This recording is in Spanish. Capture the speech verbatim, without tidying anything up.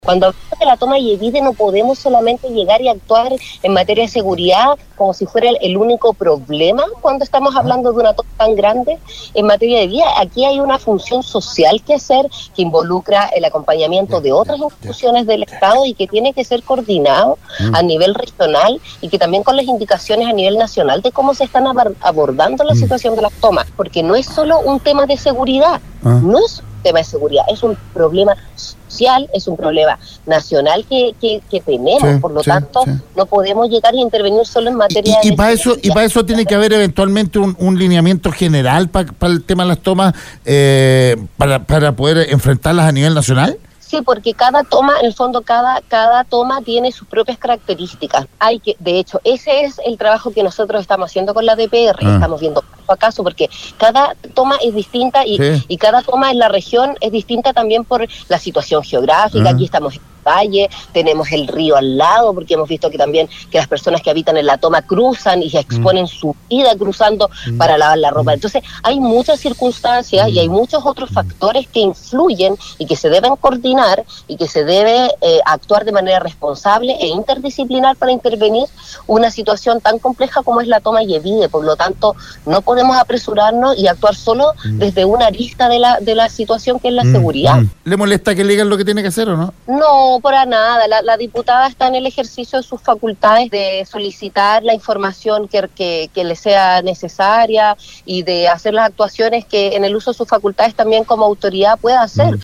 Cuando hablamos de la toma de Yevide no podemos solamente llegar y actuar en materia de seguridad como si fuera el, el único problema cuando estamos hablando de una toma tan grande en materia de vida. Aquí hay una función social que hacer que involucra el acompañamiento de otras instituciones del Estado y que tiene que ser coordinado a nivel regional y que también con las indicaciones a nivel nacional de cómo se están abordando la situación de las tomas, porque no es solo un tema de seguridad, no es tema de seguridad, es un problema social, es un problema nacional que, que, que tenemos, sí, por lo sí, tanto sí. no podemos llegar a intervenir solo en materia y, y de para eso y para eso tiene que haber eventualmente un, un lineamiento general para pa el tema de las tomas eh, para, para poder enfrentarlas a nivel nacional. Sí, porque cada toma, en el fondo, cada, cada toma tiene sus propias características. Hay que, de hecho, ese es el trabajo que nosotros estamos haciendo con la D P R. Ah. Estamos viendo caso a caso, porque cada toma es distinta y, sí. y cada toma en la región es distinta también por la situación geográfica. Ah. Aquí estamos en valle, tenemos el río al lado, porque hemos visto que también que las personas que habitan en la toma cruzan y se exponen mm. su vida cruzando mm. para lavar la ropa. Entonces, hay muchas circunstancias mm. y hay muchos otros factores que influyen y que se deben coordinar y que se debe eh, actuar de manera responsable e interdisciplinar para intervenir una situación tan compleja como es la toma Yevide. Por lo tanto, no podemos apresurarnos y actuar solo mm. desde una arista de la, de la situación que es la mm. seguridad. Mm. ¿Le molesta que le digan lo que tiene que hacer o no? No, No, para nada. La, la diputada está en el ejercicio de sus facultades de solicitar la información que, que, que le sea necesaria y de hacer las actuaciones que en el uso de sus facultades también como autoridad pueda hacer.